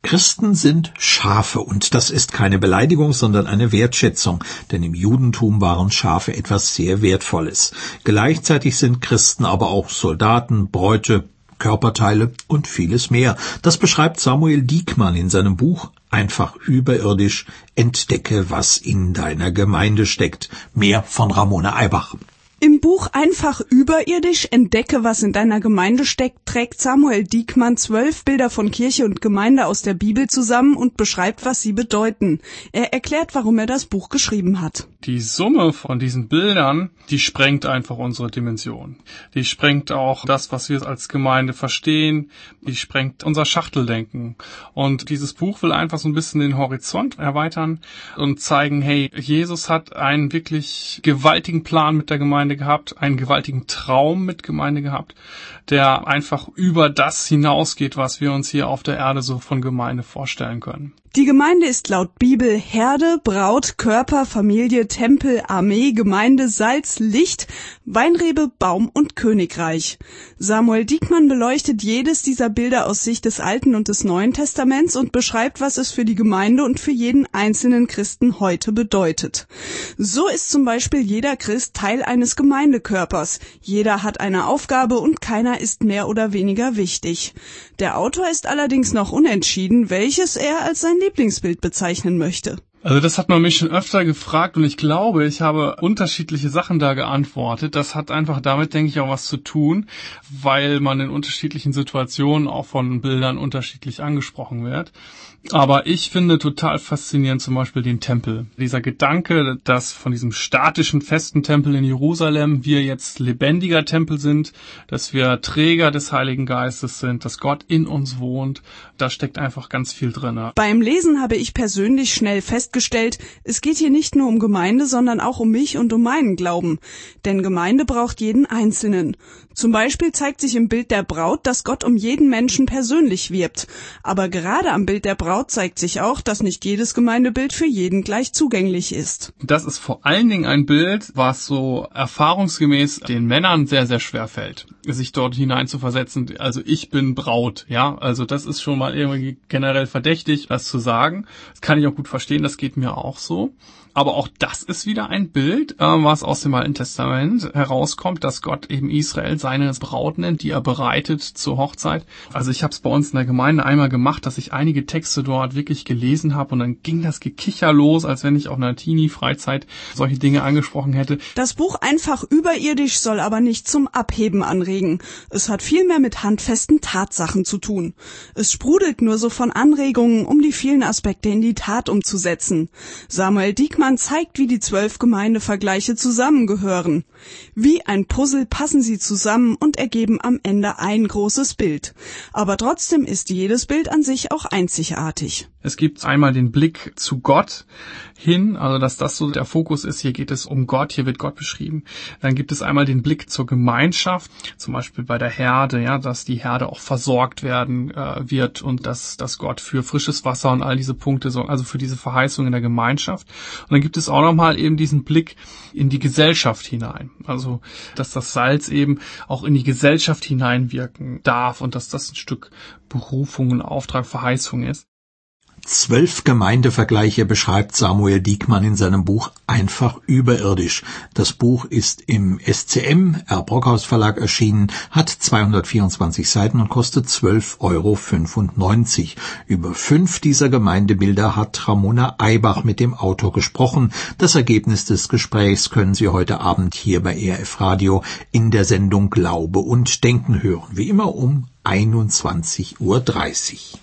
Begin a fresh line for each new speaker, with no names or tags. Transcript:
Christen sind Schafe, und das ist keine Beleidigung, sondern eine Wertschätzung, denn im Judentum waren Schafe etwas sehr Wertvolles. Gleichzeitig sind Christen aber auch Soldaten, Bräute, Körperteile und vieles mehr. Das beschreibt Samuel Diekmann in seinem Buch Einfach überirdisch, entdecke, was in deiner Gemeinde steckt. Mehr von Ramona Eibach.
Im Buch Einfach überirdisch, entdecke, was in deiner Gemeinde steckt, trägt Samuel Diekmann 12 Bilder von Kirche und Gemeinde aus der Bibel zusammen und beschreibt, was sie bedeuten. Er erklärt, warum er das Buch geschrieben hat.
Die Summe von diesen Bildern, die sprengt einfach unsere Dimension. Die sprengt auch das, was wir als Gemeinde verstehen. Die sprengt unser Schachteldenken. Und dieses Buch will einfach so ein bisschen den Horizont erweitern und zeigen, hey, Jesus hat einen wirklich gewaltigen Plan mit der Gemeinde gehabt, einen gewaltigen Traum mit Gemeinde gehabt, der einfach über das hinausgeht, was wir uns hier auf der Erde so von Gemeinde vorstellen können.
Die Gemeinde ist laut Bibel Herde, Braut, Körper, Familie, Tempel, Armee, Gemeinde, Salz, Licht, Weinrebe, Baum und Königreich. Samuel Diekmann beleuchtet jedes dieser Bilder aus Sicht des Alten und des Neuen Testaments und beschreibt, was es für die Gemeinde und für jeden einzelnen Christen heute bedeutet. So ist zum Beispiel jeder Christ Teil eines Gemeindekörpers. Jeder hat eine Aufgabe und keiner ist mehr oder weniger wichtig. Der Autor ist allerdings noch unentschieden, welches er als sein Lieblingsbild bezeichnen möchte.
Also das hat man mich schon öfter gefragt und ich glaube, ich habe unterschiedliche Sachen da geantwortet. Das hat einfach damit, denke ich, auch was zu tun, weil man in unterschiedlichen Situationen auch von Bildern unterschiedlich angesprochen wird. Aber ich finde total faszinierend zum Beispiel den Tempel. Dieser Gedanke, dass von diesem statischen, festen Tempel in Jerusalem wir jetzt lebendiger Tempel sind, dass wir Träger des Heiligen Geistes sind, dass Gott in uns wohnt, da steckt einfach ganz viel drin.
Beim Lesen habe ich persönlich schnell festgestellt, es geht hier nicht nur um Gemeinde, sondern auch um mich und um meinen Glauben. Denn Gemeinde braucht jeden Einzelnen. Zum Beispiel zeigt sich im Bild der Braut, dass Gott um jeden Menschen persönlich wirbt. Aber gerade am Bild der Braut zeigt sich auch, dass nicht jedes Gemeindebild für jeden gleich zugänglich ist.
Das ist vor allen Dingen ein Bild, was so erfahrungsgemäß den Männern sehr, sehr schwer fällt, sich dort hineinzuversetzen. Also ich bin Braut, ja. Also das ist schon mal irgendwie generell verdächtig, das zu sagen. Das kann ich auch gut verstehen, das geht mir auch so. Aber auch das ist wieder ein Bild, was aus dem Alten Testament herauskommt, dass Gott eben Israel seine Braut nennt, die er bereitet zur Hochzeit. Also ich habe es bei uns in der Gemeinde einmal gemacht, dass ich einige Texte dort wirklich gelesen habe und dann ging das Gekicher los, als wenn ich auf einer Teenie-Freizeit solche Dinge angesprochen hätte.
Das Buch Einfach überirdisch soll aber nicht zum Abheben anregen. Es hat vielmehr mit handfesten Tatsachen zu tun. Es sprudelt nur so von Anregungen, um die vielen Aspekte in die Tat umzusetzen. Samuel Diekmann zeigt, wie die 12 Gemeindevergleiche zusammengehören. Wie ein Puzzle passen sie zusammen und ergeben am Ende ein großes Bild. Aber trotzdem ist jedes Bild an sich auch einzigartig.
Es gibt einmal den Blick zu Gott hin, also dass das so der Fokus ist. Hier geht es um Gott, hier wird Gott beschrieben. Dann gibt es einmal den Blick zur Gemeinschaft, zum Beispiel bei der Herde, ja, dass die Herde auch versorgt werden wird und dass Gott für frisches Wasser und all diese Punkte sorgt, also für diese Verheißung in der Gemeinschaft. Und dann gibt es auch nochmal eben diesen Blick in die Gesellschaft hinein, also dass das Salz eben auch in die Gesellschaft hineinwirken darf und dass das ein Stück Berufung und Auftrag, Verheißung ist.
12 Gemeindevergleiche beschreibt Samuel Diekmann in seinem Buch Einfach überirdisch. Das Buch ist im SCM, R. Brockhaus Verlag erschienen, hat 224 Seiten und kostet 12,95 €. Über 5 dieser Gemeindebilder hat Ramona Eibach mit dem Autor gesprochen. Das Ergebnis des Gesprächs können Sie heute Abend hier bei ERF Radio in der Sendung Glaube und Denken hören. Wie immer um 21:30 Uhr.